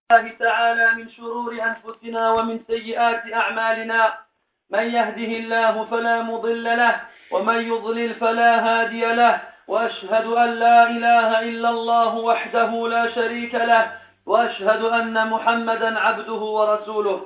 الله تعالى من شرور أنفسنا ومن سيئات أعمالنا. من يهده الله فلا مضل له ومن يضلل فلا هادي له، وأشهد أن لا إله إلا الله وحده لا شريك له، وأشهد أن محمدا عبده ورسوله.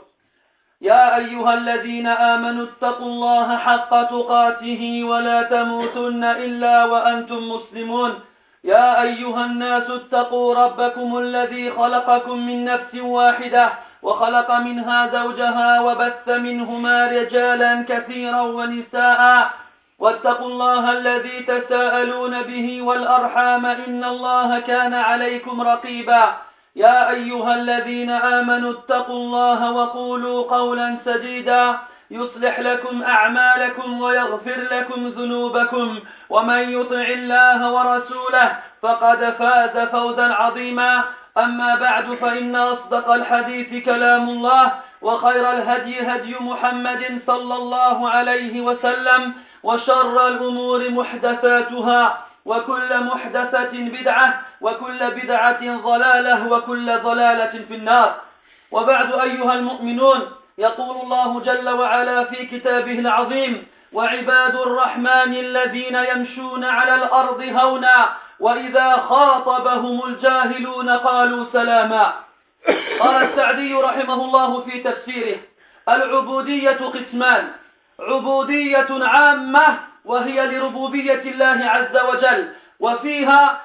يا أيها الذين آمنوا اتقوا الله حق تقاته ولا تموتن إلا وأنتم مسلمون. يا أيها الناس اتقوا ربكم الذي خلقكم من نفس واحدة وخلق منها زوجها وبث منهما رجالا كثيرا ونساء، واتقوا الله الذي تساءلون به والأرحام إن الله كان عليكم رقيبا. يا أيها الذين آمنوا اتقوا الله وقولوا قولا سديدا يصلح لكم أعمالكم ويغفر لكم ذنوبكم، ومن يطع الله ورسوله فقد فاز فوزا عظيما. أما بعد، فإن أصدق الحديث كلام الله، وخير الهدي هدي محمد صلى الله عليه وسلم، وشر الأمور محدثاتها، وكل محدثة بدعة، وكل بدعة ضلالة، وكل ضلالة في النار. وبعد أيها المؤمنون، يقول الله جل وعلا في كتابه العظيم: وعباد الرحمن الذين يمشون على الأرض هونا وإذا خاطبهم الجاهلون قالوا سلاما. قال السعدي رحمه الله في تفسيره: العبودية قسمان: عبودية عامة وهي لربوبية الله عز وجل، وفيها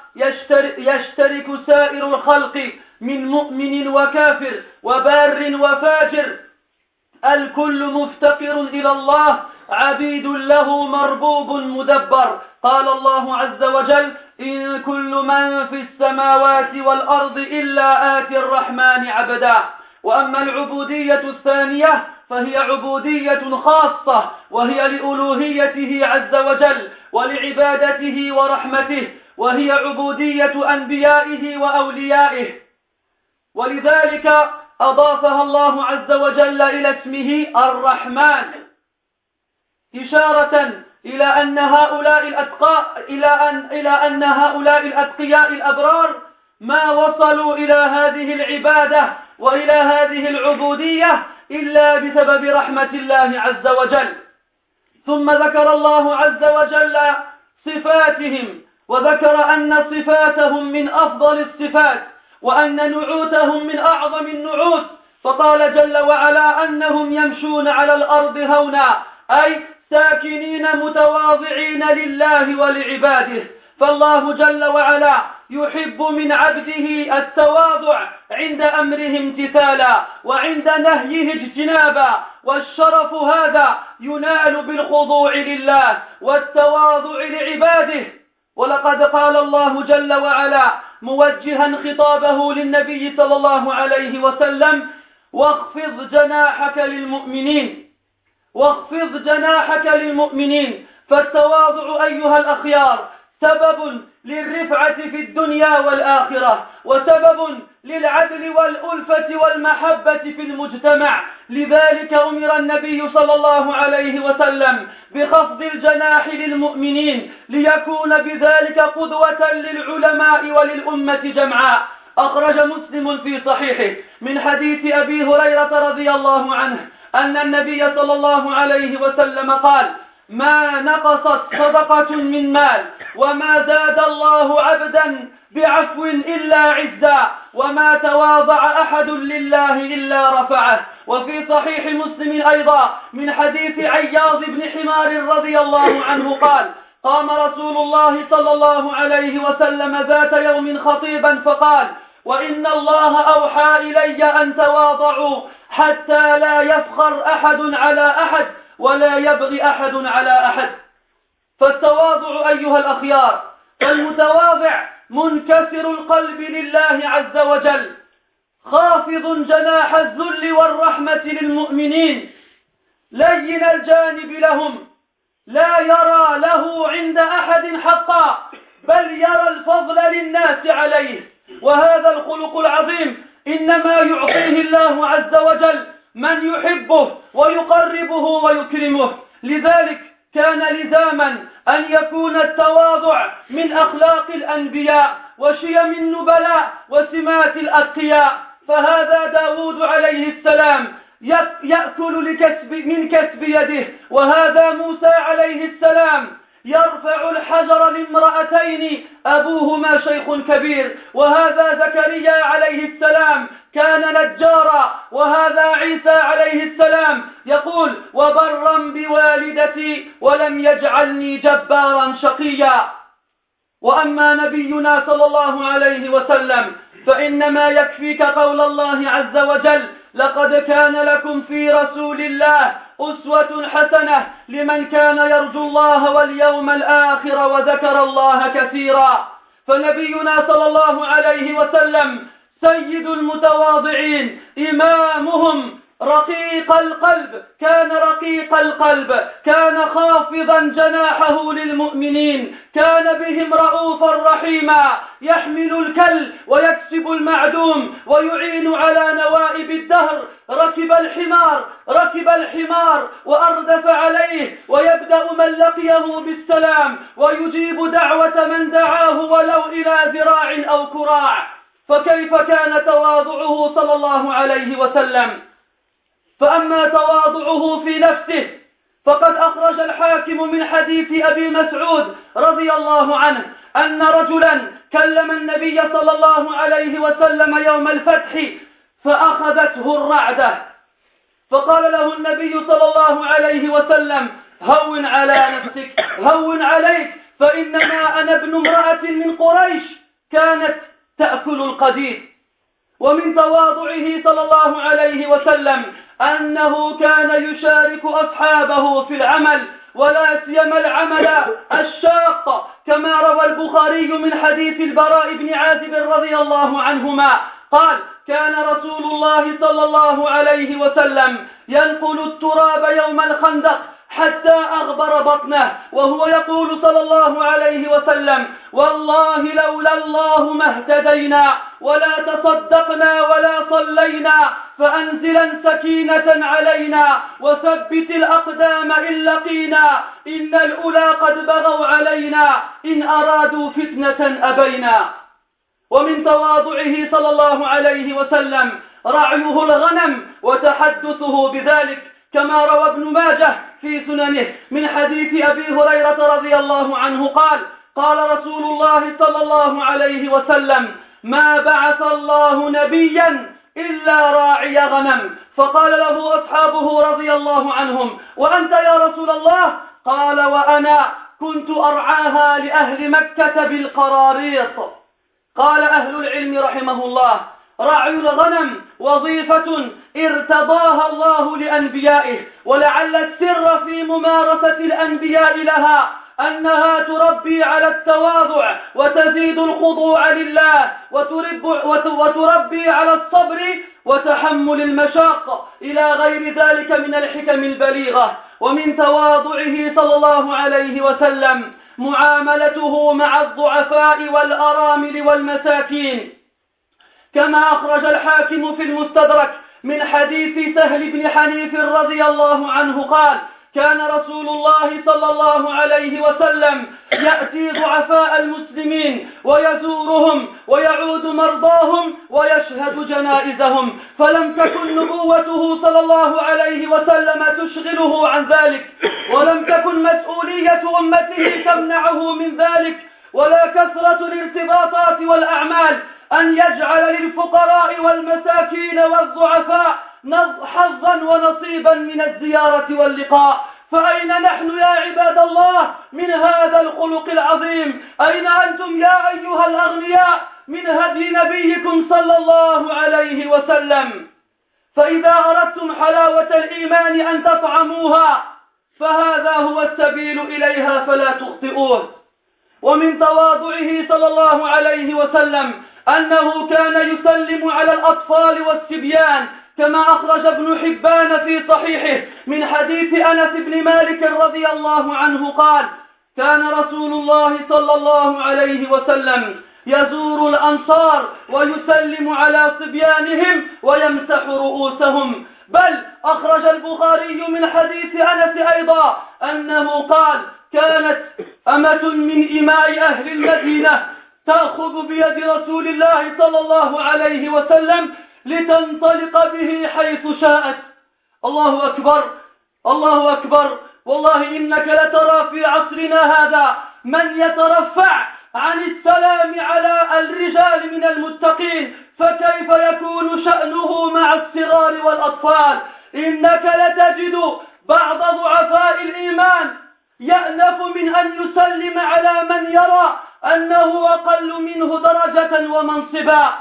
يشترك سائر الخلق من مؤمن وكافر وبار وفاجر، الكل مفتقر إلى الله، عبيد له مربوب مدبر. قال الله عز وجل: إن كل من في السماوات والأرض إلا آتي الرحمن عبدا. وأما العبودية الثانية فهي عبودية خاصة، وهي لألوهيته عز وجل ولعبادته ورحمته، وهي عبودية أنبيائه وأوليائه، ولذلك أضافها الله عز وجل إلى اسمه الرحمن، إشارة إلى أن هؤلاء الأتقياء الأبرار ما وصلوا إلى هذه العبادة وإلى هذه العبودية إلا بسبب رحمة الله عز وجل. ثم ذكر الله عز وجل صفاتهم، وذكر أن صفاتهم من أفضل الصفات، وأن نعوتهم من أعظم النعوت، فقال جل وعلا أنهم يمشون على الأرض هونا، أي ساكنين متواضعين لله ولعباده. فالله جل وعلا يحب من عبده التواضع عند أمره امتثالا، وعند نهيه اجتنابا، والشرف هذا ينال بالخضوع لله والتواضع لعباده. ولقد قال الله جل وعلا موجها خطابه للنبي صلى الله عليه وسلم: واخفض جناحك للمؤمنين، واخفض جناحك للمؤمنين. فالتواضع أيها الأخيار سبب للرفعة في الدنيا والآخرة، وسبب للعدل والألفة والمحبة في المجتمع. لذلك أمر النبي صلى الله عليه وسلم بخفض الجناح للمؤمنين، ليكون بذلك قدوة للعلماء وللأمة جمعاء. أخرج مسلم في صحيحه من حديث أبي هريرة رضي الله عنه أن النبي صلى الله عليه وسلم قال: ما نقصت صدقة من مال، وما زاد الله عبدا بعفو إلا عزا، وما تواضع أحد لله إلا رفعه. وفي صحيح مسلم أيضا من حديث عياض بن حمار رضي الله عنه قال: قام رسول الله صلى الله عليه وسلم ذات يوم خطيبا فقال: وإن الله أوحى إلي أن تواضعوا حتى لا يفخر أحد على أحد ولا يبغي أحد على أحد. فالتواضع أيها الأخيار، المتواضع منكسر القلب لله عز وجل، خافض جناح الذل والرحمة للمؤمنين، لين الجانب لهم، لا يرى له عند أحد حقا، بل يرى الفضل للناس عليه. وهذا الخلق العظيم إنما يعطيه الله عز وجل من يحبه ويقربه ويكرمه. لذلك كان لزاما أن يكون التواضع من أخلاق الأنبياء وشيم النبلاء وسمات الأتقياء. فهذا داود عليه السلام يأكل من كسب يده، وهذا موسى عليه السلام يرفع الحجر لامرأتين أبوهما شيخ كبير، وهذا زكريا عليه السلام كان نجارا، وهذا عيسى عليه السلام يقول وبرا بوالدتي ولم يجعلني جبارا شقيا. وأما نبينا صلى الله عليه وسلم فإنما يكفيك قول الله عز وجل لقد كان لكم في رسول الله أسوة حسنة لمن كان يرجو الله واليوم الآخر وذكر الله كثيرا. فنبينا صلى الله عليه وسلم سيد المتواضعين، إمامهم رقيق القلب، كان رقيق القلب، كان خافضا جناحه للمؤمنين، كان بهم رؤوفا رحيما، يحمل الكل ويكسب المعدوم ويعين على نوائب الدهر. ركب الحمار وأردف عليه، ويبدأ من لقيه بالسلام، ويجيب دعوة من دعاه ولو إلى ذراع أو كراع. فكيف كان تواضعه صلى الله عليه وسلم؟ فأما تواضعه في نفسه فقد أخرج الحاكم من حديث أبي مسعود رضي الله عنه أن رجلا كلم النبي صلى الله عليه وسلم يوم الفتح فأخذته الرعدة، فقال له النبي صلى الله عليه وسلم هون على نفسك، هون عليك، فإنما أنا ابن امرأة من قريش كانت تأكل القديد. ومن تواضعه صلى الله عليه وسلم أنه كان يشارك أصحابه في العمل، ولا سيما العمل الشاق، كما روى البخاري من حديث البراء بن عازب رضي الله عنهما قال كان رسول الله صلى الله عليه وسلم ينقل التراب يوم الخندق حتى أغبر بطنه، وهو يقول صلى الله عليه وسلم والله لولا الله ما اهتدينا ولا تصدقنا ولا صلينا، فأنزلا سكينة علينا وثبت الأقدام إن لقينا، إن الأولى قد بغوا علينا إن أرادوا فتنة أبينا. ومن تواضعه صلى الله عليه وسلم رعيه الغنم وتحدثه بذلك، كما روى ابن ماجه في سننه من حديث أبي هريرة رضي الله عنه قال قال رسول الله صلى الله عليه وسلم ما بعث الله نبيا إلا راعي غنم. فقال له أصحابه رضي الله عنهم وأنت يا رسول الله؟ قال وأنا كنت أرعاها لأهل مكة بالقراريط. قال أهل العلم رحمه الله رعي الغنم وظيفة ارتضاها الله لأنبيائه، ولعل السر في ممارسة الأنبياء لها أنها تربي على التواضع وتزيد الخضوع لله، وتربي على الصبر وتحمل المشاق إلى غير ذلك من الحكم البليغة. ومن تواضعه صلى الله عليه وسلم معاملته مع الضعفاء والأرامل والمساكين، كما أخرج الحاكم في المستدرك من حديث سهل بن حنيف رضي الله عنه قال كان رسول الله صلى الله عليه وسلم يأتي ضعفاء المسلمين ويزورهم ويعود مرضاهم ويشهد جنائزهم، فلم تكن نبوته صلى الله عليه وسلم تشغله عن ذلك، ولم تكن مسؤولية أمته تمنعه من ذلك، ولا كثرة الارتباطات والأعمال أن يجعل للفقراء والمساكين والضعفاء حظا ونصيبا من الزيارة واللقاء. فأين نحن يا عباد الله من هذا الخلق العظيم؟ أين أنتم يا أيها الأغنياء من هدي نبيكم صلى الله عليه وسلم؟ فإذا أردتم حلاوة الإيمان أن تطعموها فهذا هو السبيل إليها فلا تخطئوه. ومن تواضعه صلى الله عليه وسلم أنه كان يسلم على الأطفال والصبيان، كما أخرج ابن حبان في صحيحه من حديث أنس بن مالك رضي الله عنه قال كان رسول الله صلى الله عليه وسلم يزور الأنصار ويسلم على صبيانهم ويمسح رؤوسهم. بل أخرج البخاري من حديث أنس أيضا أنه قال كانت أمة من إماء أهل المدينة تأخذ بيد رسول الله صلى الله عليه وسلم لتنطلق به حيث شاءت. الله أكبر، الله أكبر. والله إنك لترى في عصرنا هذا من يترفع عن السلام على الرجال من المتقين، فكيف يكون شأنه مع الصغار والأطفال؟ إنك لتجد بعض ضعفاء الإيمان يأنف من أن يسلم على من يرى أنه أقل منه درجة ومنصبا،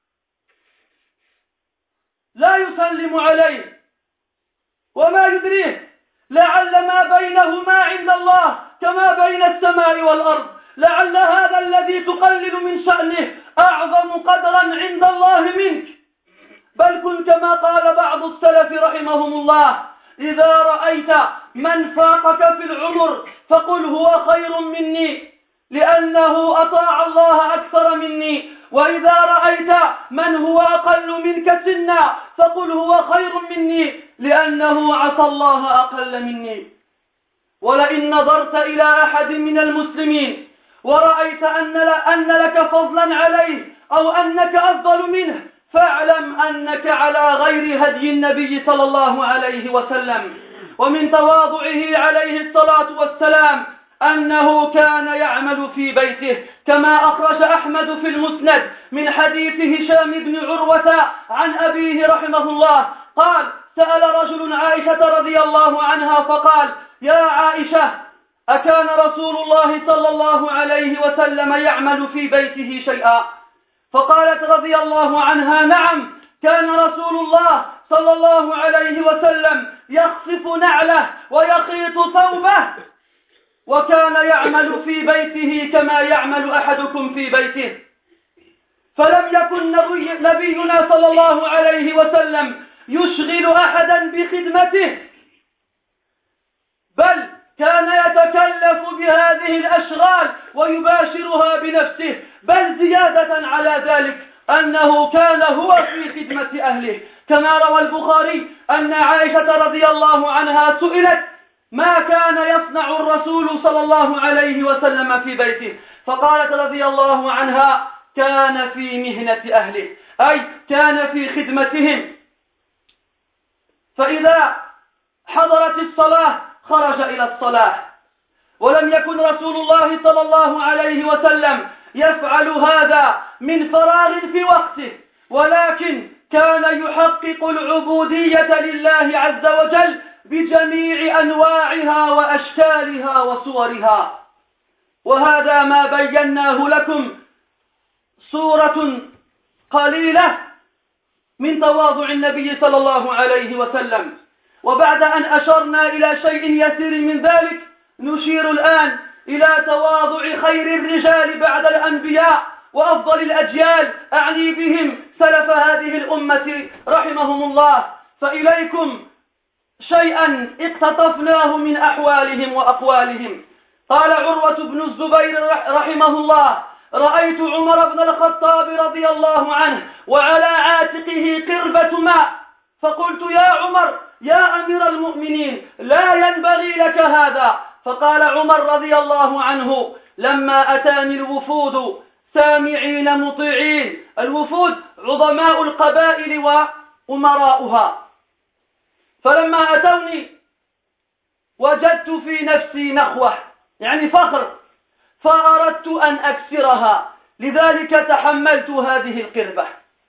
لا يسلم عليه، وما يدريه لعل ما بينهما عند الله كما بين السماء والأرض، لعل هذا الذي تقلل من شأنه أعظم قدرا عند الله منك. بل كن كما قال بعض السلف رحمهم الله: إذا رأيت من فاقك في العمر فقل هو خير مني لأنه أطاع الله أكثر مني، وإذا رأيت من هو أقل منك سنا فقل هو خير مني لأنه عصى الله أقل مني. ولئن نظرت إلى أحد من المسلمين ورأيت أن لك فضلا عليه أو أنك أفضل منه، فاعلم أنك على غير هدي النبي صلى الله عليه وسلم. ومن تواضعه عليه الصلاة والسلام أنه كان يعمل في بيته، كما أخرج أحمد في المسند من حديث هشام بن عروة عن أبيه رحمه الله قال: سأل رجل عائشة رضي الله عنها فقال: يا عائشة، أكان رسول الله صلى الله عليه وسلم يعمل في بيته شيئا؟ فقالت رضي الله عنها: نعم، كان رسول الله صلى الله عليه وسلم يخصف نعله ويخيط ثوبه، وكان يعمل في بيته كما يعمل أحدكم في بيته. فلم يكن نبينا صلى الله عليه وسلم يشغل أحدا بخدمته، بل كان يتكلف بهذه الأشغال ويباشرها بنفسه، بل زيادة على ذلك أنه كان هو في خدمة أهله، كما روى البخاري أن عائشة رضي الله عنها سئلت: ما كان يصنع الرسول صلى الله عليه وسلم في بيته؟ فقالت رضي الله عنها: كان في مهنة أهله، أي كان في خدمتهم. فإذا حضرت الصلاة خرج إلى الصلاة، ولم يكن رسول الله صلى الله عليه وسلم يفعل هذا من فراغ في وقته، ولكن كان يحقق العبودية لله عز وجل بجميع أنواعها وأشكالها وصورها. وهذا ما بيناه لكم صورة قليلة من تواضع النبي صلى الله عليه وسلم. وبعد أن أشرنا إلى شيء يسير من ذلك، نشير الآن إلى تواضع خير الرجال بعد الأنبياء وأفضل الأجيال، أعني بهم سلف هذه الأمة رحمهم الله. فإليكم شيئا اقتطفناه من أحوالهم وأقوالهم. قال عروة بن الزبير رحمه الله: رأيت عمر بن الخطاب رضي الله عنه وعلى عاتقه قربة ماء، فقلت: يا عمر يا أمير المؤمنين، لا ينبغي لك هذا. فقال عمر رضي الله عنه: لما أتاني الوفود سامعين مطيعين. الوفود عظماء القبائل وأمراؤها، فلما أتوني وجدت في نفسي نخوة، يعني فخر، فأردت أن أكسرها، لذلك تحملت هذه القربة.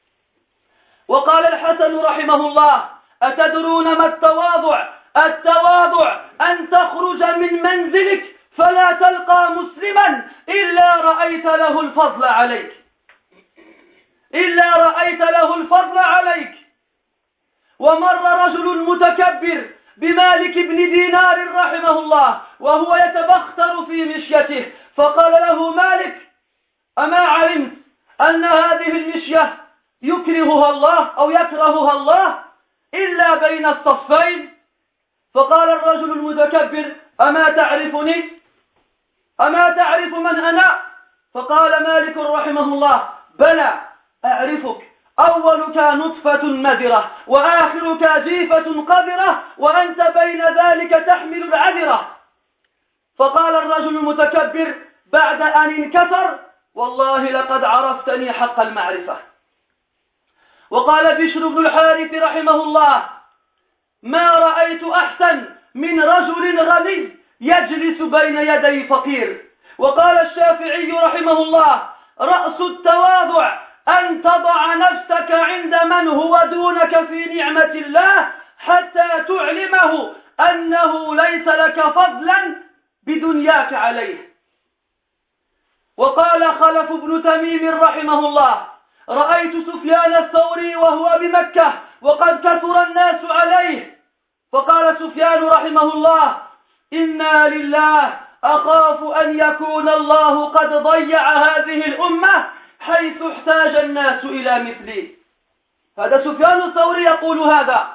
وقال الحسن رحمه الله: أتدرون ما التواضع؟ التواضع أن تخرج من منزلك فلا تلقى مسلما إلا رأيت له الفضل عليك، إلا رأيت له الفضل عليك. ومر رجل متكبر بمالك بن دينار رحمه الله وهو يتبختر في مشيته، فقال له مالك: أما علمت أن هذه المشية يكرهها الله أو يكرهها الله إلا بين الصفين؟ فقال الرجل المتكبر: أما تعرفني؟ أما تعرف من أنا؟ فقال مالك رحمه الله: بلى أعرفك، أولك نطفة مذرة وآخرك جيفة قذرة وأنت بين ذلك تحمل العذرة. فقال الرجل المتكبر بعد أن انكسر: والله لقد عرفتني حق المعرفة. وقال بشر بن الحارث رحمه الله: ما رأيت أحسن من رجل غني يجلس بين يدي فقير. وقال الشافعي رحمه الله: رأس التواضع أن تضع نفسك عند من هو دونك في نعمة الله حتى تعلمه أنه ليس لك فضلا بدنياك عليه. وقال خلف بن تميم رحمه الله: رأيت سفيان الثوري وهو بمكة وقد كثر الناس عليه، فقال سفيان رحمه الله: إنا لله أخاف أن يكون الله قد ضيع هذه الأمة حيث احتاج الناس إلى مثلي. هذا سفيان الثوري يقول هذا.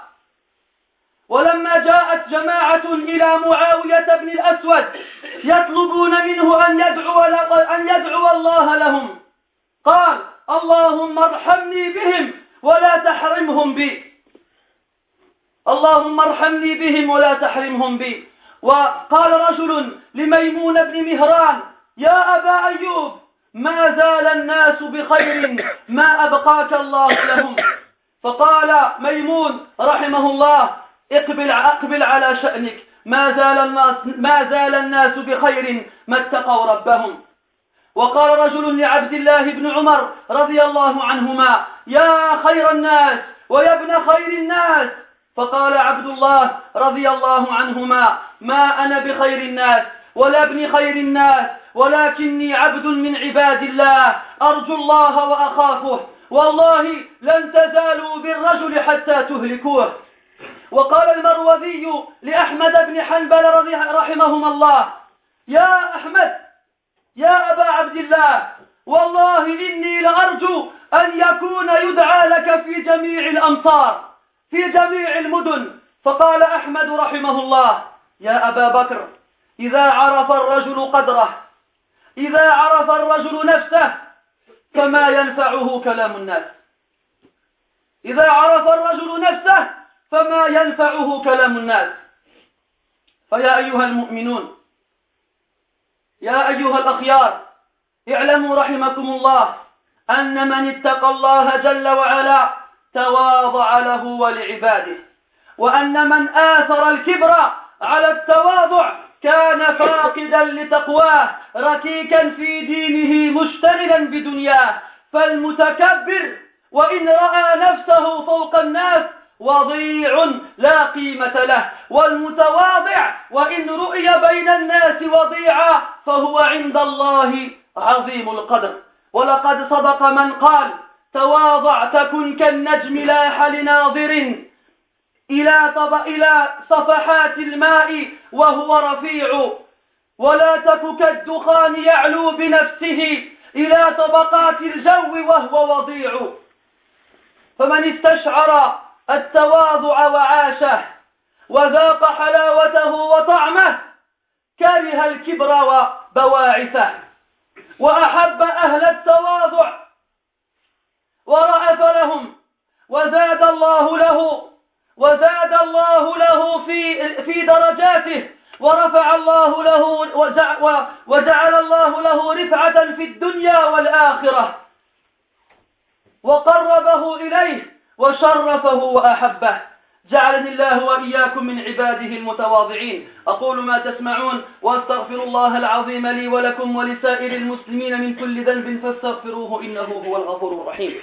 ولما جاءت جماعة إلى معاوية بن الأسود يطلبون منه أن يدعو الله لهم، قال: اللهم ارحمني بهم ولا تحرمهم بي، اللهم ارحمني بهم ولا تحرمهم بي. وقال رجل لميمون بن مهران: يا أبا أيوب، ما زال الناس بخير ما أبقاك الله لهم. فقال ميمون رحمه الله: اقبل على شأنك، ما زال الناس بخير ما اتقوا ربهم. وقال رجل لعبد الله بن عمر رضي الله عنهما: يا خير الناس ويا ابن خير الناس. فقال عبد الله رضي الله عنهما: ما أنا بخير الناس ولا ابن خير الناس، ولكني عبد من عباد الله أرجو الله وأخافه، والله لن تزالوا بالرجل حتى تهلكوه. وقال المروذي لأحمد بن حنبل رحمهما الله: يا أحمد، يا أبا عبد الله، والله إني لأرجو أن يكون يدعى لك في جميع الأمصار، في جميع المدن. فقال أحمد رحمه الله: يا أبا بكر، إذا عرف الرجل قدره، إذا عرف الرجل نفسه فما ينفعه كلام الناس. إذا عرف الرجل نفسه فما ينفعه كلام الناس. فيا أيها المؤمنون، يا أيها الأخيار، اعلموا رحمكم الله أن من اتقى الله جل وعلا تواضع له ولعباده، وأن من آثر الكبر على التواضع كان فاقدا لتقواه ركيكا في دينه مشتغلا بدنياه. فالمتكبر وإن رأى نفسه فوق الناس وضيع لا قيمة له، والمتواضع وإن رؤي بين الناس وضيعا فهو عند الله عظيم القدر. ولقد صدق من قال: تواضع تكن كالنجم لاح لناظر إلى صفحات الماء وهو رفيع، ولا تك كالدخان يعلو بنفسه إلى طبقات الجو وهو وضيع. فمن استشعر التواضع وعاشه وذاق حلاوته وطعمه كره الكبر وبواعثه، وأحب أهل التواضع ورأف لهم، وزاد الله له في درجاته، ورفع الله له وجعل الله له رفعة في الدنيا والآخرة، وقربه إليه وشرفه وأحبه. جعلني الله وإياكم من عباده المتواضعين. أقول ما تسمعون وأستغفر الله العظيم لي ولكم ولسائر المسلمين من كل ذنب فاستغفروه إنه هو الغفور الرحيم.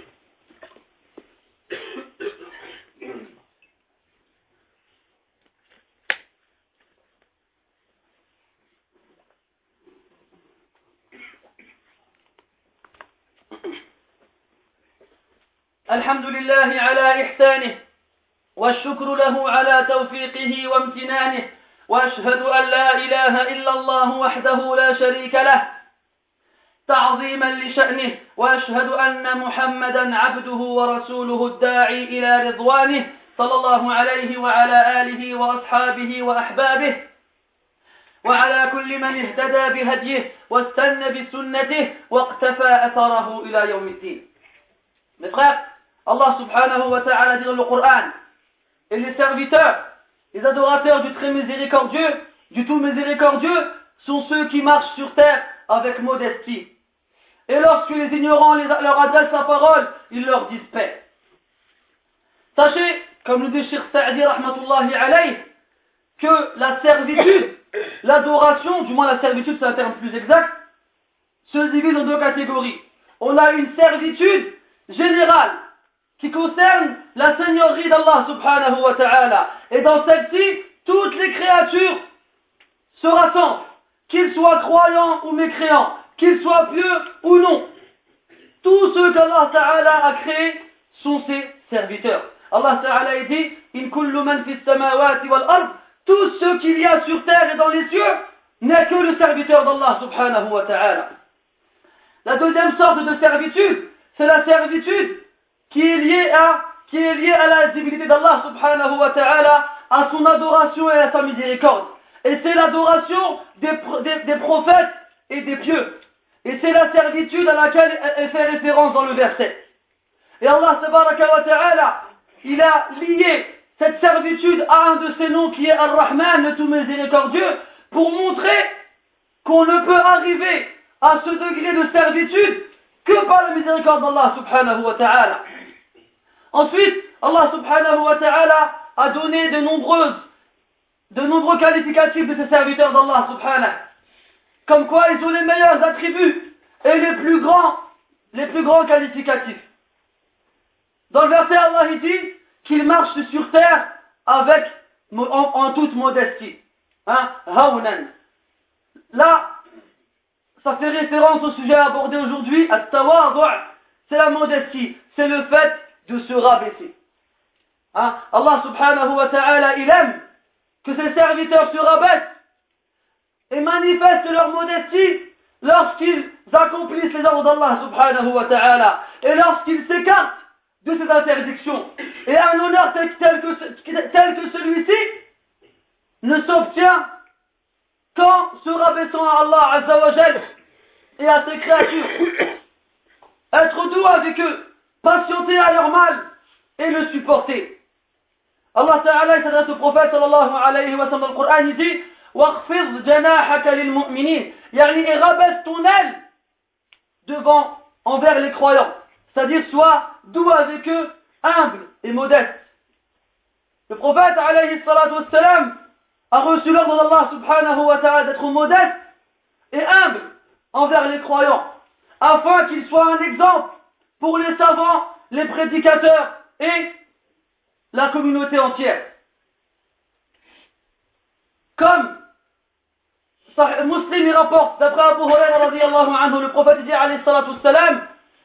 الحمد لله على إحسانه، والشكر له على توفيقه وامتنانه، وأشهد أن لا إله إلا الله وحده لا شريك له تعظيما لشأنه، وأشهد أن محمدا عبده ورسوله الداعي إلى رضوانه صلى الله عليه وعلى آله وأصحابه وأحبابه وعلى كل من اهتدى بهديه واستنى بسنته واقتفى أثره إلى يوم الدين. Mes frères, Allah subhanahu wa ta'ala dit dans le Coran: et les serviteurs, les adorateurs du très miséricordieux, du tout miséricordieux, sont ceux qui marchent sur terre avec modestie. Et lorsque les ignorants leur adressent la parole, ils leur disent paix. Sachez, comme le dit Cheikh Sa'di rahmatullahi alayh, que la servitude, l'adoration, du moins la servitude c'est un terme plus exact, se divise en deux catégories. On a une servitude générale qui concerne la seigneurie d'Allah subhanahu wa ta'ala. Et dans celle-ci, toutes les créatures se rassemblent, qu'ils soient croyants ou mécréants, qu'ils soient pieux ou non. Tous ceux qu'Allah ta'ala a créés sont ses serviteurs. Allah ta'ala dit In kullu man fis samawati wal ard, tout ce qu'il y a sur terre et dans les cieux n'est que le serviteur d'Allah subhanahu wa ta'ala. La deuxième sorte de servitude, c'est la servitude qui est liée à la divinité d'Allah subhanahu wa ta'ala, à son adoration et à sa miséricorde. Et c'est l'adoration des prophètes et des pieux. Et c'est la servitude à laquelle elle fait référence dans le verset. Et Allah tabaraka wa ta'ala, il a lié cette servitude à un de ses noms qui est Ar-Rahman, le tout miséricordieux, pour montrer qu'on ne peut arriver à ce degré de servitude que par la miséricorde d'Allah subhanahu wa ta'ala. Ensuite, Allah subhanahu wa ta'ala a donné de nombreux qualificatifs de ces serviteurs d'Allah subhanahu. Comme quoi ils ont les meilleurs attributs et les plus grands qualificatifs. Dans le verset, Allah dit qu'il marche sur terre en toute modestie. Hawnan. Là, ça fait référence au sujet abordé aujourd'hui, at-tawadhu', c'est la modestie, c'est le fait de se rabaisser. Allah subhanahu wa ta'ala, il aime que ses serviteurs se rabaissent et manifestent leur modestie lorsqu'ils accomplissent les ordres d'Allah subhanahu wa ta'ala et lorsqu'ils s'écartent de ses interdictions. Et un honneur tel que celui-ci ne s'obtient qu'en se rabaissant à Allah azza wa jal et à ses créatures. Être doux avec eux, patienter à leur mal et le supporter. Allah Ta'ala s'adresse au prophète sallallahu alayhi wa sallam dans le Coran, il dit وَاخْفِضْ جَنَاحَكَ لِلْمُؤْمِنِينَ, et rabaisse ton aile envers les croyants. C'est-à-dire, sois doux avec eux, humble et modeste. Le prophète alayhi salatu wassalam a reçu l'ordre d'Allah subhanahu wa ta'ala d'être modeste et humble envers les croyants, afin qu'il soit un exemple pour les savants, les prédicateurs et la communauté entière. Comme Muslim y rapporte, d'après Abu Hurairah radiyallahu anhu, le prophète dit alayhi salatu wassalam,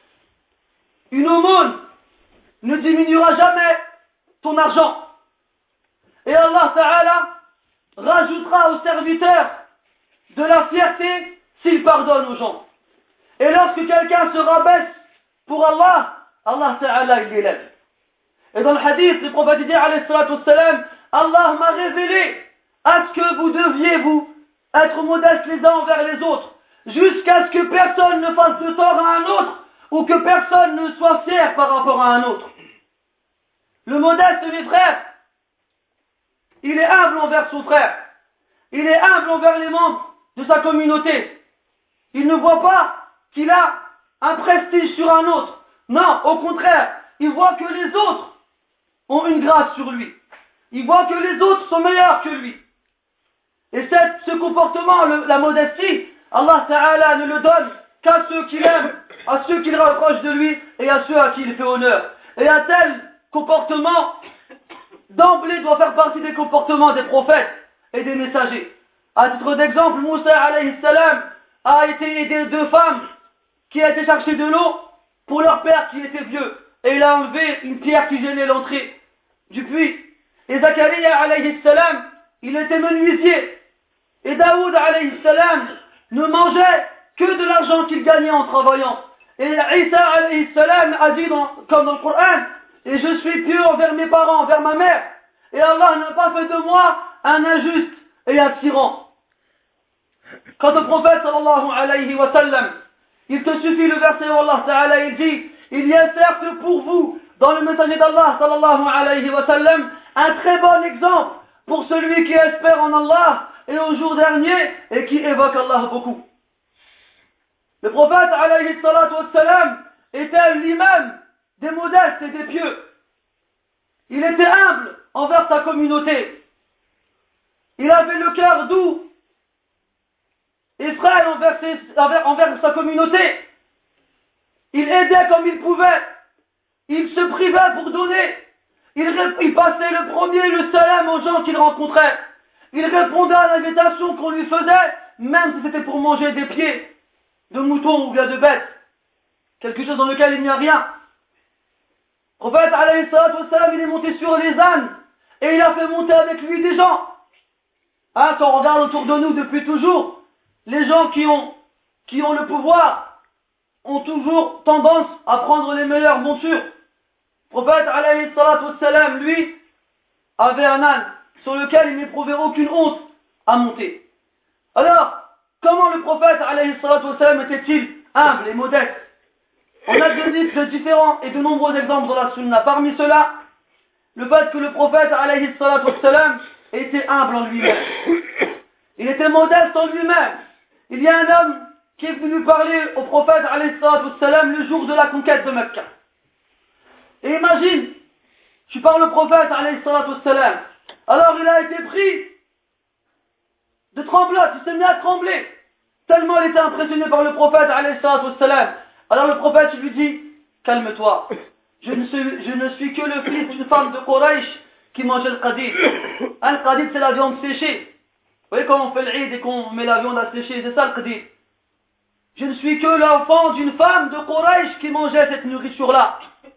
une aumône ne diminuera jamais ton argent. Et Allah Ta'ala rajoutera aux serviteurs de la fierté s'il pardonne aux gens. Et lorsque quelqu'un se rabaisse pour Allah, Allah Ta'ala il l'élève. Et dans le hadith, le prophète dit alayhi salatu wassalam, Allah m'a révélé à ce que vous deviez vous être modestes les uns envers les autres, jusqu'à ce que personne ne fasse de tort à un autre, ou que personne ne soit fier par rapport à un autre. Le modeste, mes frères, il est humble envers son frère. Il est humble envers les membres de sa communauté. Il ne voit pas qu'il a un prestige sur un autre. Non, au contraire, il voit que les autres ont une grâce sur lui. Il voit que les autres sont meilleurs que lui. Et ce comportement, la modestie, Allah Ta'ala ne le donne qu'à ceux qu'il aime, à ceux qu'il rapproche de lui et à ceux à qui il fait honneur. Et un tel comportement, d'emblée, doit faire partie des comportements des prophètes et des messagers. À titre d'exemple, Moussa alayhi salam a été aidé deux femmes qui a été chercher de l'eau pour leur père qui était vieux. Et il a enlevé une pierre qui gênait l'entrée du puits. Et Zachariah alayhi salam, il était menuisier. Et Daoud alayhi salam ne mangeait que de l'argent qu'il gagnait en travaillant. Et Isa alayhi salam a dit comme dans le Coran, et je suis pieux envers mes parents, envers ma mère. Et Allah n'a pas fait de moi un injuste et un tyran. Quant au prophète sallallahu alayhi wa sallam, il te suffit le verset où Allah Ta'ala il dit, il y a certes pour vous, dans le messager d'Allah sallallahu alayhi wa sallam, un très bon exemple pour celui qui espère en Allah et au jour dernier et qui évoque Allah beaucoup. Le prophète alayhi salatu wassalam était l'imam des modestes et des pieux. Il était humble envers sa communauté. Il avait le cœur doux et frêle envers sa communauté. Il aidait comme il pouvait. Il se privait pour donner. Il passait le premier le salam aux gens qu'il rencontrait. Il répondait à l'invitation qu'on lui faisait, même si c'était pour manger des pieds de moutons ou bien de bêtes. Quelque chose dans lequel il n'y a rien. Le prophète, alayhi salatu wassalam, il est monté sur les ânes et il a fait monter avec lui des gens. Hein, quand on regarde autour de nous depuis toujours, les gens qui ont le pouvoir ont toujours tendance à prendre les meilleures montures. Le prophète, alayhi salatu wassalam, lui, avait un âne sur lequel il n'éprouvait aucune honte à monter. Alors, comment le prophète, alayhi salatu wassalam, était-il humble et modeste? On a de différents et de nombreux exemples dans la sunna. Parmi ceux-là, le fait que le prophète, alayhi salatu wassalam, était humble en lui-même. Il était modeste en lui-même. Il y a un homme qui est venu parler au prophète, alayhi salatu wassalam, le jour de la conquête de Mecca. Et imagine, tu parles au prophète, alayhi salatu wassalam. Alors il a été pris de tremblote, il s'est mis à trembler. Tellement il était impressionné par le prophète, alayhi salatu wassalam. Alors le prophète lui dit, calme-toi, je ne suis que le fils d'une femme de Quraysh qui mangeait le qadid. Le qadid, c'est la viande séchée. Vous voyez quand on fait l'Eid et qu'on met la viande à sécher, c'est ça le qadid. Je ne suis que l'enfant d'une femme de Quraysh qui mangeait cette nourriture-là.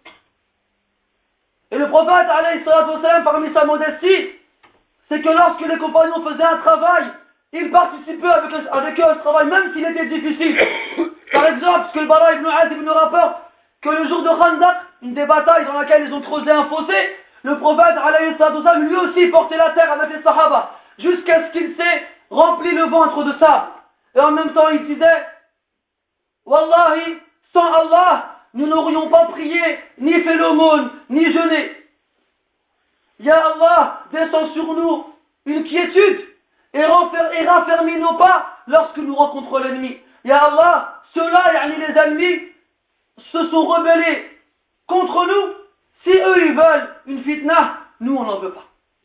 Et le prophète, alayhi salatu wassalam, parmi sa modestie, c'est que lorsque les compagnons faisaient un travail, il participait avec eux à ce travail, même s'il était difficile. Par exemple, ce que le Bara ibn Azib nous rapporte, que le jour de Khandaq, une des batailles dans laquelle ils ont creusé un fossé, le prophète, alayhi salatu wassalam, lui aussi portait la terre avec les sahaba, jusqu'à ce qu'il s'est rempli le ventre de sable. Et en même temps, il disait, Wallahi, sans Allah, nous n'aurions pas prié, ni fait l'aumône, ni jeûné. Ya Allah, descends sur nous une quiétude et raffermis nos pas lorsque nous rencontrons l'ennemi. Ya Allah, ceux-là, les ennemis, se sont rebellés contre nous. Si eux, ils veulent une fitna, nous, on n'en veut pas.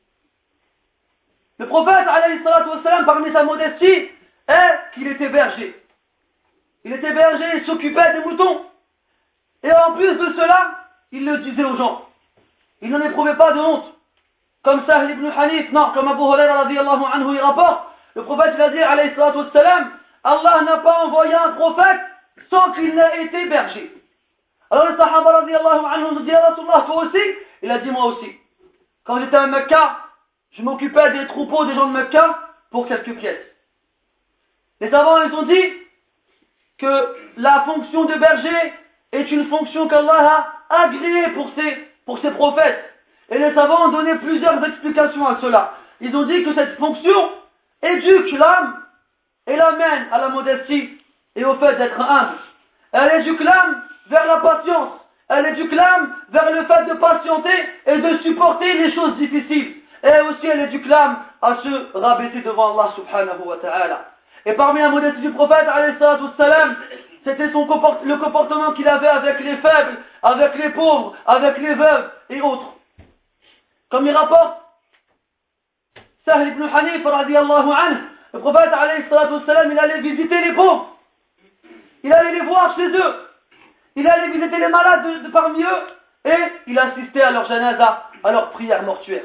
Le prophète, alayhi salatu wassalam, parmi sa modestie, est qu'il était berger. Il était berger et s'occupait des moutons. Et en plus de cela, il le disait aux gens. Il n'en éprouvait pas de honte. Comme Sahl ibn Hanif, non, comme Abu Huraira radiyallahu anhu, il rapporte, le prophète il a dit, alayhi salatu wassalam, Allah n'a pas envoyé un prophète sans qu'il n'ait été berger. Alors le sahaba radiyallahu anhu nous dit, ya Rasulullah, toi aussi? Il a dit, moi aussi. Quand j'étais à Mecca, je m'occupais des troupeaux des gens de Mecca pour quelques pièces. Les savants, ils ont dit que la fonction de berger est une fonction qu'Allah a agréée pour ses prophètes. Et les savants ont donné plusieurs explications à cela. Ils ont dit que cette fonction éduque l'âme et l'amène à la modestie et au fait d'être humble. Elle éduque l'âme vers la patience. Elle éduque l'âme vers le fait de patienter et de supporter les choses difficiles. Et aussi elle éduque l'âme à se rabaisser devant Allah subhanahu wa ta'ala. Et parmi la modestie du prophète, alayhi salatu wassalam, c'était le comportement qu'il avait avec les faibles, avec les pauvres, avec les veuves et autres. Comme il rapporte Sahl ibn Hanif radiyallahu anhu, le prophète alayhi salatu wassalam, il allait visiter les pauvres. Il allait les voir chez eux. Il allait visiter les malades de parmi eux et il assistait à leur janaza, à leur prière mortuaire.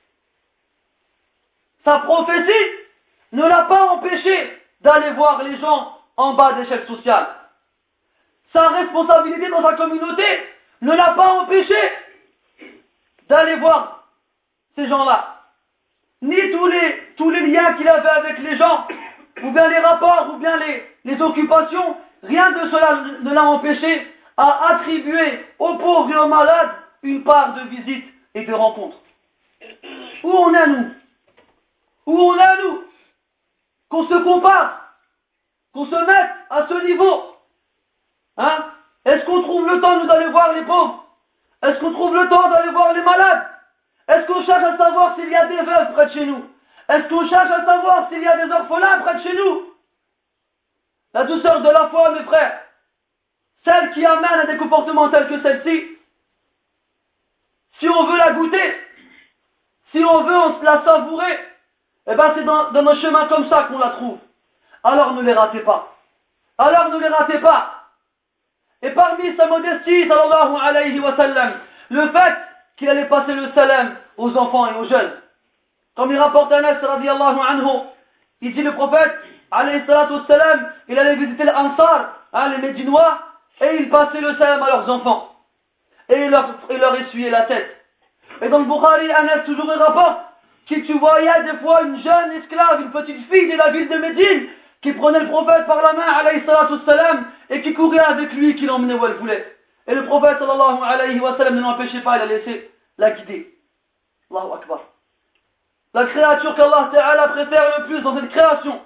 Sa prophétie ne l'a pas empêché d'aller voir les gens en bas d'échelle sociale. Sa responsabilité dans sa communauté ne l'a pas empêché d'aller voir ces gens-là. Ni tous les liens qu'il avait avec les gens, ou bien les rapports, ou bien les occupations, rien de cela ne l'a empêché à attribuer aux pauvres et aux malades une part de visite et de rencontre. Où on est nous? Où on est nous? Qu'on se compare, qu'on se mette à ce niveau. Hein? Est-ce qu'on trouve le temps nous d'aller voir les pauvres? Est-ce qu'on trouve le temps d'aller voir les malades? Est-ce qu'on cherche à savoir s'il y a des veuves près de chez nous? Est-ce qu'on cherche à savoir s'il y a des orphelins près de chez nous? La douceur de la foi, mes frères, celle qui amène à des comportements tels que celle-ci, si on veut la goûter, si on veut la savourer, eh ben c'est dans un chemin comme ça qu'on la trouve. Alors ne les ratez pas. Alors ne les ratez pas. Et parmi sa modestie, sallallahu alayhi wa sallam, le fait qu'il allait passer le salam aux enfants et aux jeunes. Comme il rapporte Anas radiyallahu anhu, il dit le prophète, alayhi salatu wassalam, il allait visiter l'Ansar, les Médinois, et il passait le salam à leurs enfants. Et il leur essuyait la tête. Et dans le Bukhari, Anas toujours il rapporte que tu voyais des fois une jeune esclave, une petite fille de la ville de Médine, qui prenait le prophète par la main, alayhi salatu wassalam, et qui courait avec lui, qui l'emmenait où elle voulait. Et le prophète sallallahu alayhi wa sallam ne l'empêchait pas, il a laissé la guider. Allahu Akbar. La créature qu'Allah Ta'ala préfère le plus dans cette création,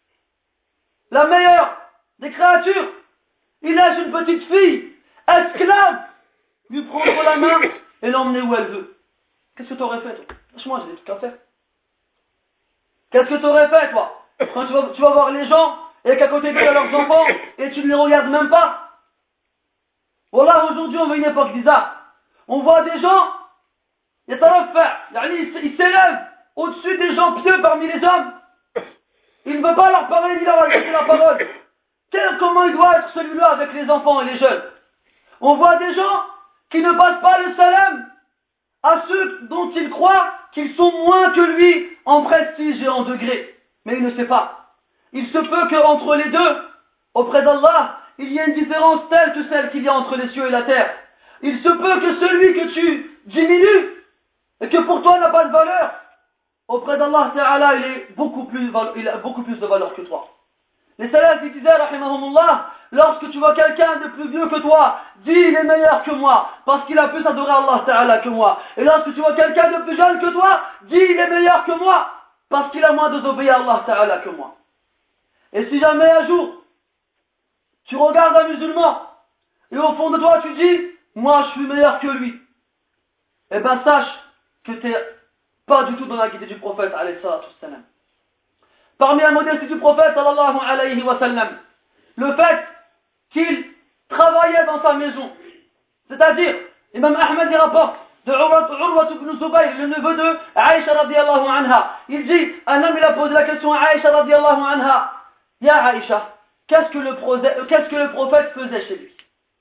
la meilleure des créatures, il laisse une petite fille, esclave, lui prendre la main et l'emmener où elle veut. Qu'est-ce que tu aurais fait, toi? Lâche-moi, j'ai des trucs à faire. Qu'est-ce que tu aurais fait, toi? Quand tu vas voir les gens, et qu'à côté d'eux, il y a leurs enfants, et tu ne les regardes même pas. Voilà, aujourd'hui, on veut une époque bizarre. On voit des gens, ils s'élèvent au-dessus des gens pieux parmi les hommes. Il ne veut pas leur parler, ni leur adresser la parole. Comment il doit être celui-là avec les enfants et les jeunes? On voit des gens qui ne passent pas le salam à ceux dont ils croient qu'ils sont moins que lui en prestige et en degré. Mais il ne sait pas. Il se peut qu'entre les deux, auprès d'Allah, il y ait une différence telle que celle qu'il y a entre les cieux et la terre. Il se peut que celui que tu diminues et que pour toi n'a pas de valeur, auprès d'Allah Ta'ala, il a beaucoup plus de valeur que toi. Les salafs ils disaient, rahimahumullah, lorsque tu vois quelqu'un de plus vieux que toi, dis il est meilleur que moi, parce qu'il a plus adoré Allah Ta'ala que moi. Et lorsque tu vois quelqu'un de plus jeune que toi, dis il est meilleur que moi, parce qu'il a moins désobéi à Allah Ta'ala que moi. Et si jamais un jour, tu regardes un musulman, et au fond de toi tu dis, moi je suis meilleur que lui, eh ben sache que tu n'es pas du tout dans la guidée du prophète, alayhi salatu wassalam. Parmi la modestie du prophète, sallallahu alayhi wa sallam, le fait qu'il travaillait dans sa maison. C'est-à-dire, Imam Ahmed y rapporte de Urwa ibn Zubayr, le neveu de Aïcha radiyallahu anha. Il dit, un homme il a posé la question à Aïcha radiyallahu anha, Ya Aïcha, qu'est-ce que le prophète faisait chez lui?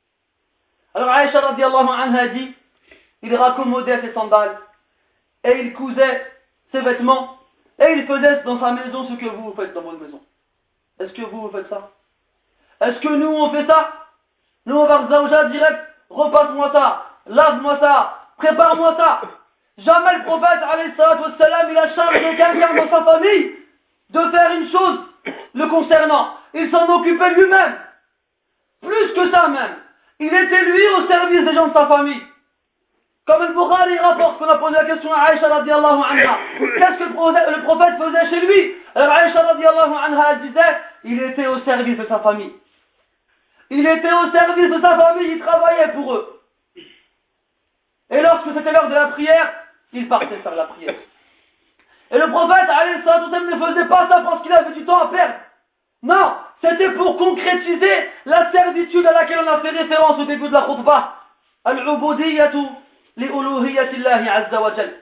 Alors Aïcha radiyallahu anha dit, il raccommodait ses sandales, et il cousait ses vêtements, et il faisait dans sa maison ce que vous faites dans votre maison. Est-ce que vous faites ça? Est-ce que nous on fait ça? Nous on va Zawja direct, repasse-moi ça, lave-moi ça, prépare-moi ça. Jamais le prophète alayhi salatu wassalam, il a chargé quelqu'un dans sa famille de faire une chose le concernant. Il s'en occupait lui-même. Plus que ça même. Il était lui au service des gens de sa famille. Comme le Bukhari rapporte qu'on a posé la question à Aïcha radiyallahu anha. Qu'est-ce que le prophète faisait chez lui? Alors Aïcha radiyallahu anha disait, il était au service de sa famille. Il était au service de sa famille, il travaillait pour eux. Et lorsque c'était l'heure de la prière, il partait faire la prière. Et le prophète alayhi salatu wassalam ne faisait pas ça parce qu'il avait du temps à perdre. Non, c'était pour concrétiser la servitude à laquelle on a fait référence au début de la khutbah. Al-ubudiyatu li'uluhiyatillahi azza wa jal.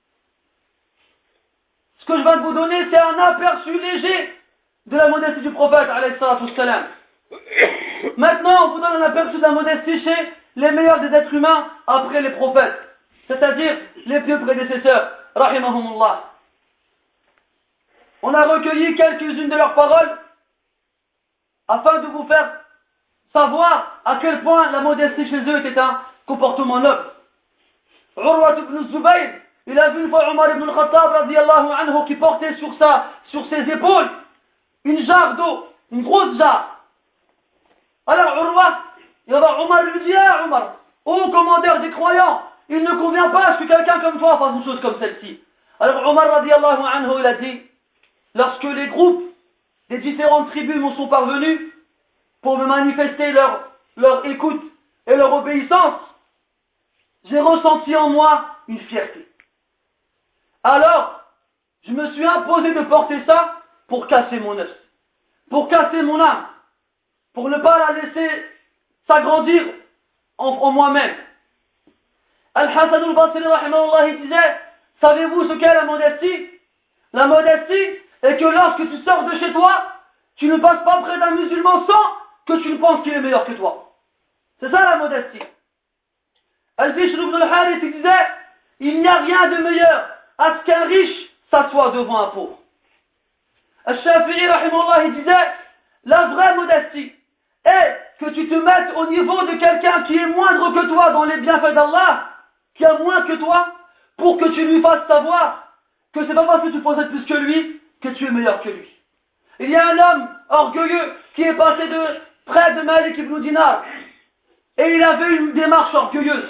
Ce que je viens de vous donner, c'est un aperçu léger de la modestie du prophète alayhi salatu wassalam. Maintenant, on vous donne un aperçu de la modestie chez les meilleurs des êtres humains après les prophètes, c'est-à-dire les pieux prédécesseurs, rahimahumullah. On a recueilli quelques-unes de leurs paroles afin de vous faire savoir à quel point la modestie chez eux était un comportement noble. Urwa ibn Zubayr, il a vu une fois Omar ibn Khattab radiyallahu anhu qui portait sur ses épaules une jarre d'eau, une grosse jarre. Alors Omar lui dit, ah Omar, ô commandeur des croyants, il ne convient pas à ce que quelqu'un comme toi fasse une chose comme celle-ci. Alors Omar radiyallahu anhu il a dit, lorsque les groupes des différentes tribus me sont parvenus pour me manifester leur écoute et leur obéissance, j'ai ressenti en moi une fierté. Alors, je me suis imposé de porter ça pour casser mon œuf, pour casser mon âme, pour ne pas la laisser s'agrandir en moi-même. Al-Hassan al-Basri, rahimahullah, il disait, savez-vous ce qu'est la modestie? La modestie est que lorsque tu sors de chez toi, tu ne passes pas près d'un musulman sans que tu ne penses qu'il est meilleur que toi. C'est ça la modestie. Al-Bishr ibn al-Harith disait, il n'y a rien de meilleur à ce qu'un riche s'assoie devant un pauvre. Al-Shafi'i, rahimahullah, il disait, la vraie modestie est que tu te mettes au niveau de quelqu'un qui est moindre que toi dans les bienfaits d'Allah, qui a moins que toi, pour que tu lui fasses savoir que c'est pas parce que tu possèdes plus que lui que tu es meilleur que lui. Il y a un homme orgueilleux qui est passé de près de Malik ibn Dinar et il avait une démarche orgueilleuse.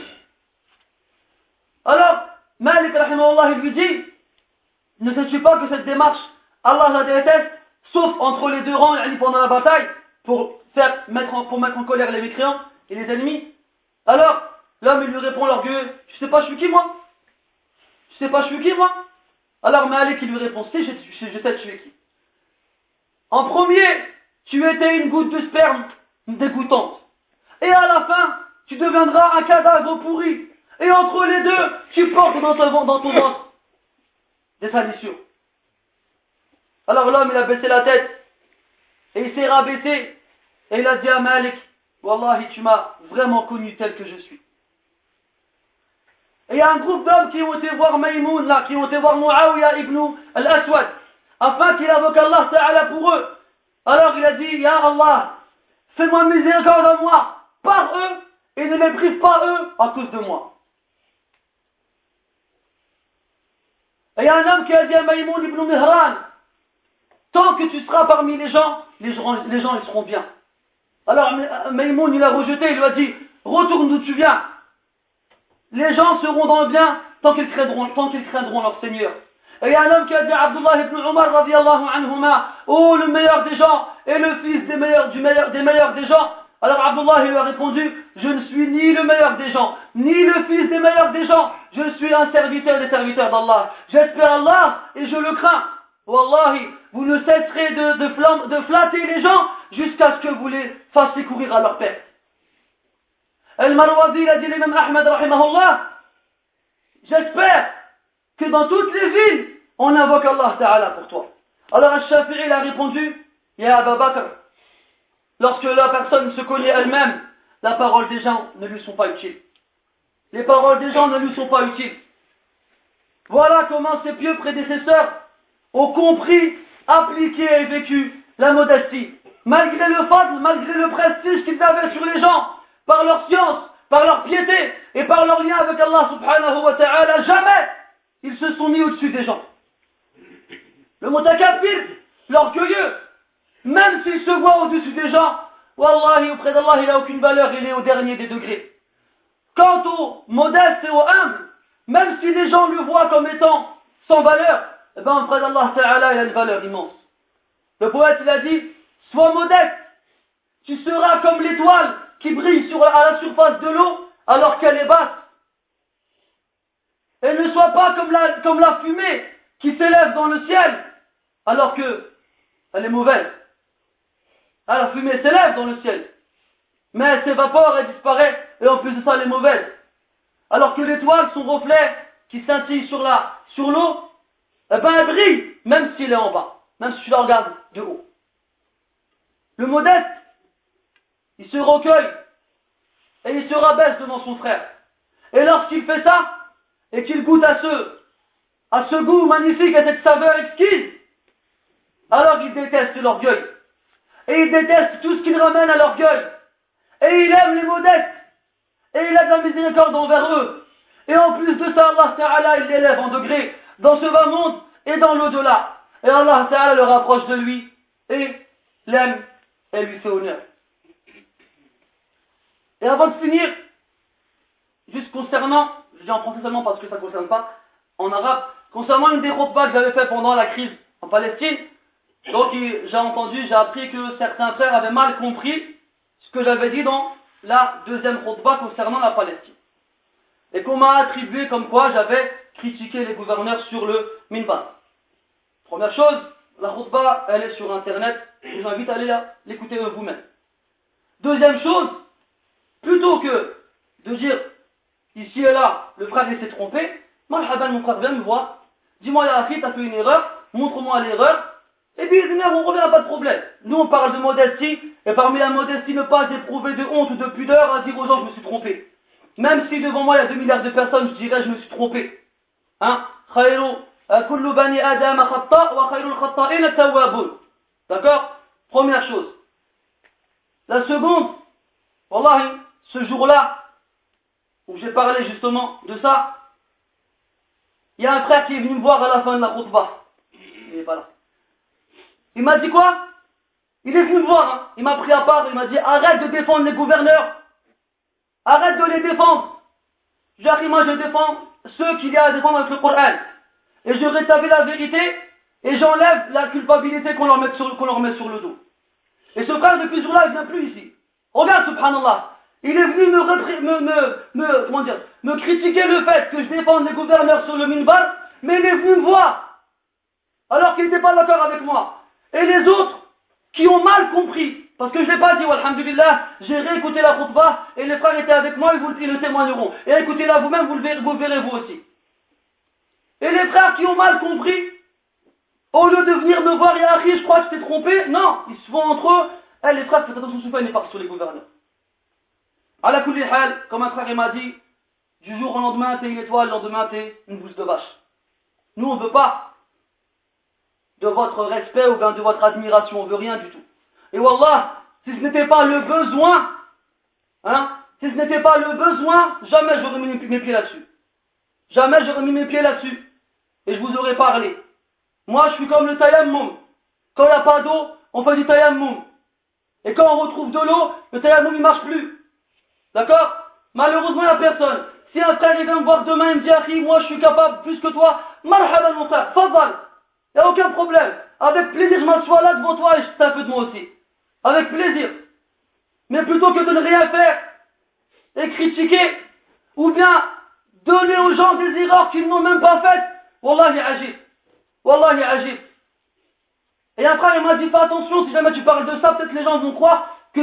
Alors, Malik, rahimahullah, il lui dit, ne sais-tu pas que cette démarche, Allah la déteste, sauf entre les deux rangs, pendant la bataille, pour mettre en colère les mécréants et les ennemis. Alors, l'homme, il lui répond l'orgueilleux, tu sais pas je suis qui moi? Tu sais pas je suis qui moi? Alors Malik, il lui répond, si, je sais tu es qui. En premier, tu étais une goutte de sperme dégoûtante. Et à la fin, tu deviendras un cadavre pourri. Et entre les deux, tu portes dans ton ventre des salissures. Alors l'homme, il a baissé la tête. Et il s'est rabaissé. Et il a dit à Malik, Wallahi, tu m'as vraiment connu tel que je suis. Et il y a un groupe d'hommes qui ont été voir Maïmoun, là, qui ont été voir Muawiyah ibn al-Aswad, afin qu'il invoque Allah Ta'ala pour eux. Alors il a dit, Ya Allah, fais-moi miséricorde à moi, par eux, et ne les prive pas eux à cause de moi. Et il y a un homme qui a dit à Maïmoun ibn Mihran, tant que tu seras parmi les gens ils seront bien. Alors Maïmoun, il a rejeté, il lui a dit, retourne d'où tu viens. Les gens seront dans le bien tant qu'ils craindront leur Seigneur. Et il y a un homme qui a dit à Abdullah ibn Umar radiyallahu anhuma, oh le meilleur des gens et le fils des meilleurs des gens. Alors Abdullah lui a répondu, je ne suis ni le meilleur des gens, ni le fils des meilleurs des gens, je suis un serviteur des serviteurs d'Allah. J'espère Allah et je le crains. Wallahi, vous ne cesserez de flatter les gens jusqu'à ce que vous les fassiez courir à leur perte. Al-Marwazi a dit l'imam Ahmad rahimahullah, j'espère que dans toutes les villes, on invoque Allah Ta'ala pour toi. Alors Al-Shafi'i a répondu, Ya Abu Bakr, lorsque la personne se connaît elle-même, la parole des gens ne lui sont pas utiles. Les paroles des gens ne lui sont pas utiles. Voilà comment ses pieux prédécesseurs ont compris, appliqué et vécu la modestie. Malgré le fadl, malgré le prestige qu'ils avaient sur les gens, par leur science, par leur piété et par leur lien avec Allah subhanahu wa ta'ala, jamais ils se sont mis au-dessus des gens. Le mutakabbir, l'orgueilleux, même s'il se voit au-dessus des gens, wallahi, auprès d'Allah, il n'a aucune valeur, il est au dernier des degrés. Quant au modeste et au humble, même si les gens le voient comme étant sans valeur, eh bien, auprès d'Allah Ta'ala, il a une valeur immense. Le poète, il a dit, sois modeste, tu seras comme l'étoile qui brille à la surface de l'eau alors qu'elle est basse. Et ne sois pas comme la fumée qui s'élève dans le ciel alors qu'elle est mauvaise. Ah, la fumée s'élève dans le ciel, mais elle s'évapore et disparaît, et en plus de ça elle est mauvaise. Alors que l'étoile, son reflet qui scintille sur l'eau, eh ben elle brille, même s'il est en bas, même si tu la regardes de haut. Le modeste, il se recueille et il se rabaisse devant son frère. Et lorsqu'il fait ça, et qu'il goûte à ce goût magnifique, à cette saveur exquise, alors il déteste l'orgueil. Et il déteste tout ce qui le ramène à l'orgueil. Et il aime les modestes. Et il a de la miséricorde envers eux. Et en plus de ça, Allah Ta'ala, il l'élève en degrés dans ce bas monde et dans l'au-delà. Et Allah Ta'ala le rapproche de lui et l'aime et lui fait honneur. Et avant de finir, juste concernant, je dis en français seulement parce que ça ne concerne pas, en arabe, concernant une des khutbahs que j'avais fait pendant la crise en Palestine, donc j'ai appris que certains frères avaient mal compris ce que j'avais dit dans la deuxième khutbah concernant la Palestine. Et qu'on m'a attribué comme quoi j'avais critiqué les gouverneurs sur le minbar. Première chose, la khutbah, elle est sur internet, je vous invite à aller l'écouter vous-même. Deuxième chose, plutôt que de dire ici et là, le frère s'est trompé, marhaban, mon frère, viens me voir, dis-moi, ya akhi, t'as fait une erreur, montre-moi l'erreur, et puis on revient, pas de problème. Nous on parle de modestie, et parmi la modestie, ne pas éprouver de honte ou de pudeur à dire aux gens je me suis trompé. Même si devant moi il y a 2 milliards de personnes, je dirais je me suis trompé. Hein? Kullu bani Adam khata wa khayrul khata'in at-tawwabun. D'accord? Première chose. La seconde, wallahi, ce jour-là, où j'ai parlé justement de ça, il y a un frère qui est venu me voir à la fin de la khutbah. Il n'est pas là. Il m'a dit quoi? Il est venu me voir, hein. Il m'a pris à part, il m'a dit arrête de défendre les gouverneurs. Arrête de les défendre. J'ai dit moi je défends ceux qu'il y a à défendre avec le Coran. Et je rétablis la vérité et j'enlève la culpabilité qu'on leur met sur le dos. Et ce frère depuis ce jour-là il ne vient plus ici. Regarde subhanallah. Il est venu me critiquer le fait que je défende les gouverneurs sur le minbar, mais il est venu me voir. Alors qu'il n'était pas d'accord avec moi. Et les autres qui ont mal compris, parce que je ne l'ai pas dit, alhamdulillah, j'ai réécouté la khutbah et les frères étaient avec moi, ils le témoigneront. Et écoutez-la vous-même, vous le verrez vous aussi. Et les frères qui ont mal compris, au lieu de venir me voir, ya akhi, je crois que je t'ai trompé, non, ils se font entre eux, les frères, faites attention, souvent ils partent sur les gouverneurs. Ala kulli hal, comme un frère m'a dit, du jour au lendemain, t'es une étoile, le lendemain, t'es une bouse de vache. Nous, on ne veut pas de votre respect ou bien de votre admiration, on ne veut rien du tout. Et wallah, si ce n'était pas le besoin, si ce n'était pas le besoin, jamais j'aurais mis mes pieds là-dessus. Jamais j'aurais mis mes pieds là-dessus. Et je vous aurais parlé. Moi, je suis comme le tayammum. Quand il n'y a pas d'eau, on fait du tayammum. Et quand on retrouve de l'eau, le tayammum, il ne marche plus. D'accord? Malheureusement, il n'y a personne. Si un frère vient me voir demain, il me dit, Akhi, moi, je suis capable plus que toi. Marhaban, mon frère, fadal. Il n'y a aucun problème. Avec plaisir, je m'assois là devant toi et je tape de moi aussi. Avec plaisir. Mais plutôt que de ne rien faire et critiquer, ou bien donner aux gens des erreurs qu'ils n'ont même pas faites, wallahi ajib. Wallahi ajib. Et un frère il m'a dit, fais attention, si jamais tu parles de ça, peut-être les gens vont croire que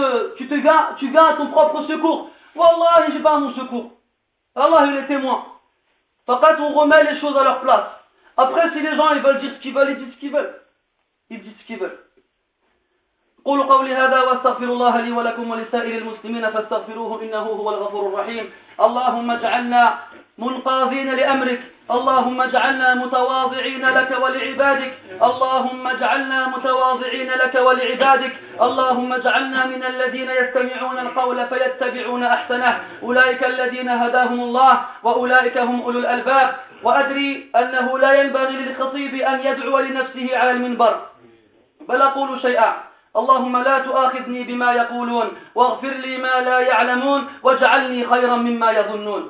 tu viens à ton propre secours. Wallahi, j'ai pas à mon secours. Allah il est témoin. Fakat on remet les choses à leur place. Après, si les gens ils veulent dire ce qu'ils veulent, ils disent ce qu'ils veulent. Ils disent ce qu'ils veulent. قولوا قولي هذا واستغفر الله لي ولكم ولسائر المسلمين فاستغفروه إنه هو الغفور الرحيم. اللهم اجعلنا منقادين لأمرك، اللهم اجعلنا متواضعين لك ولعبادك، اللهم اجعلنا متواضعين لك ولعبادك، اللهم اجعلنا من الذين يستمعون القول فيتبعون أحسنه، أولئك الذين هداهم الله وأولئك هم أولو الألباب. وأدري أنه لا ينبغي للخطيب أن يدعو لنفسه على المنبر، بل أقول شيئا. اللهم لا تؤاخذني بما يقولون واغفر لي ما لا يعلمون واجعلني خيرا مما يظنون.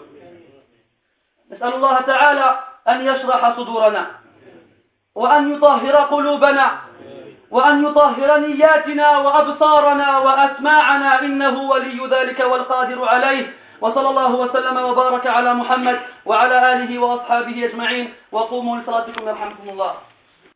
نسأل الله تعالى أن يشرح صدورنا وأن يطهر قلوبنا وأن يطهر نياتنا وأبصارنا وأسماعنا إنه ولي ذلك والقادر عليه. وصلى الله وسلم وبارك على محمد وعلى آله وأصحابه أجمعين. وقوموا لصلاتكم يرحمكم الله.